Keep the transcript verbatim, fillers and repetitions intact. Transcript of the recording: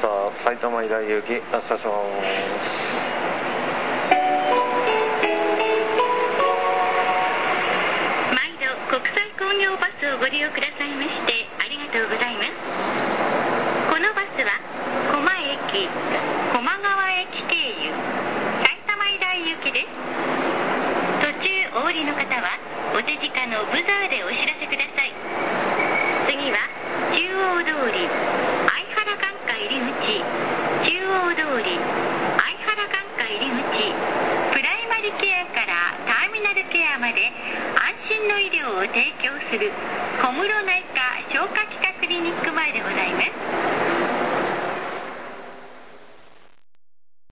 さあ埼玉医大行き発車します。 毎度国際工業バスをご利用くださいましてありがとうございます。このバスは高麗駅、高麗川駅経由埼玉医大行きです。途中お降りの方はお手近のブザーでお知らせください。次は中央通り相原眼科入り口、中央通り相原眼科入り口、プライマリケアからターミナルケアまで安心の医療を提供する